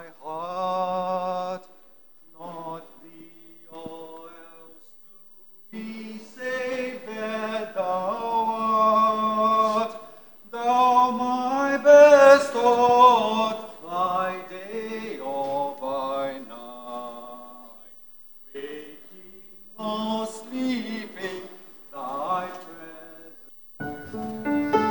my heart, not thee or else to be saved that thou art. Thou my best thought, by day or by night, waking or sleeping, thy presence.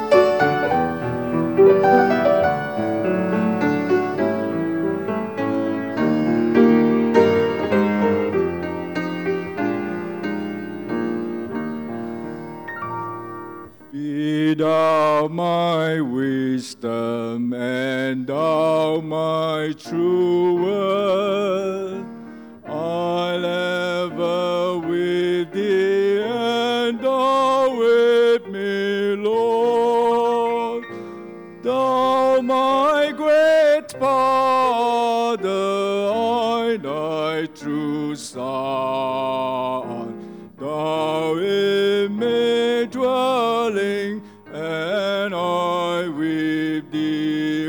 Be thou my wisdom, and thou my true worth. I'll ever with thee, and thou with me, Lord. Thou my great Father, I thy true Son. Thou in me dwelling, and I with thee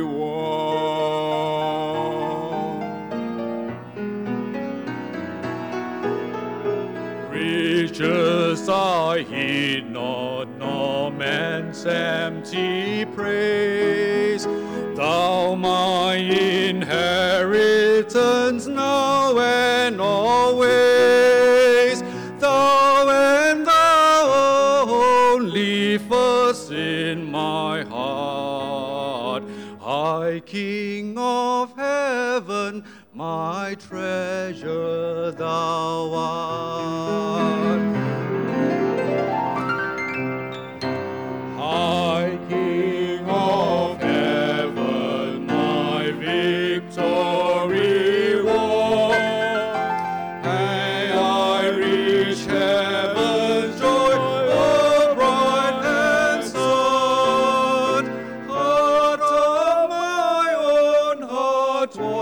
one. Riches I heed not, nor man's empty praise. Thou my inheritance now and always. Thou and thou only first in my heart. High King of heaven, my treasure thou art. High King of heaven, my victory won. May I reach heaven's joy, the bright and sun. Heart of my own heart,